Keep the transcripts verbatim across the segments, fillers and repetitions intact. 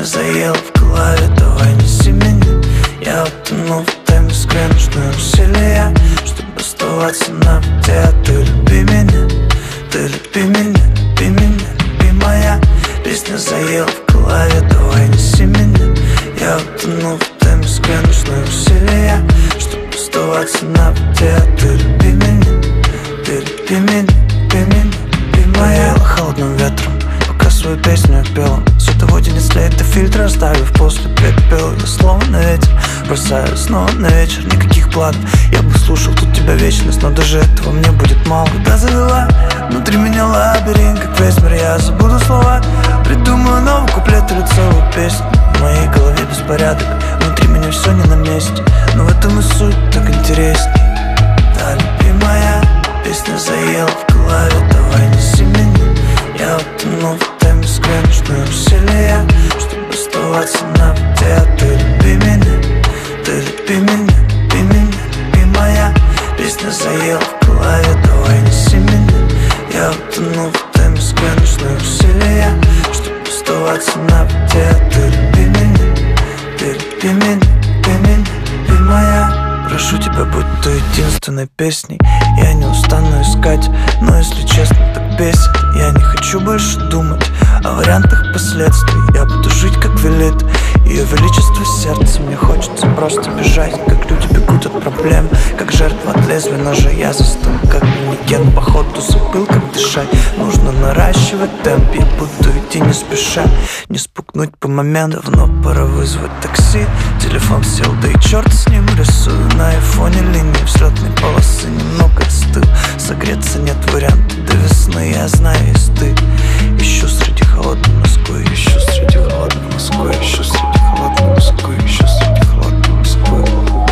Песня заела в голове, давай неси меня. Я утонул в теме, скрянушные усилия, чтобы оставаться на воде. А ты люби меня, ты люби меня, люби меня, люби моя. Песня заела в голове, давай неси меня. Я утонул в теме, скрянушные усилия, чтобы оставаться на воде. А ты люби меня, ты люби меня, люби меня, люби моя. Повеяло холодным ветром, пока свою песню я пела. Световодень след и фильтр, оставив после пепел. Я словно ветер, бросаю снова на вечер. Никаких планов, я бы слушал тут тебя вечность, но даже этого мне будет мало. Когда завела внутри меня лабиринт, как весь мир, я забуду слова. Придумаю новый куплет или целую песню. В моей голове беспорядок, внутри меня все не на месте, но в этом и суть так интересней. Да, любимая, песня заела в голове, давай неси меня. Я утонул в теме, скрянушные усилия, чтобы оставаться на воде. А ты люби меня, ты люби меня, люби меня, люби моя. Песня заела в голове, давай неси меня. Я утонул в теме, скрянушные усилия, чтобы оставаться на воде. А ты люби меня, ты люби меня, люби меня, люби моя. Прошу тебя, будь той единственной песней. Я не устану искать, но если честно, так бесит. Я не хочу больше думать о вариантах последствий. Я буду жить, как велит ее величество сердца. Мне хочется просто бежать, как люди бегут от проблем, как жертва от лезвия ножа. Я застыл, как манекен, походу забыл, как дышать. Нужно наращивать темп, я буду идти не спеша, не спугнуть по моменту. Давно пора вызвать такси, телефон сел, да и черт с ним. Рисую на айфоне линии взлетной полосы, немного остыл. Согреться нет варианта до весны, я знаю, есть ты. Ищу среди холодной Москвы, ищу среди холодной Москвы, ищу среди холодной Москвы, ищу среди холодной Москвы,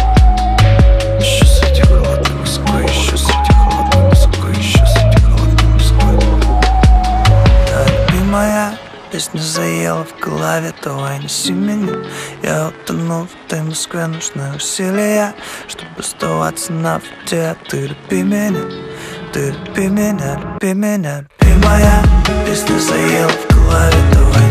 ищу среди холодной Москвы, ищу среди холодной Москвы, ищу среди холодной Москвы. Да, любимая, песня заела в голове, давай неси меня. Я утонул в той Москве, нужны усилия, чтобы оставаться на воде. А ты люби меня, ты люби меня, люби меня, люби моя. Песня заела в голове, давай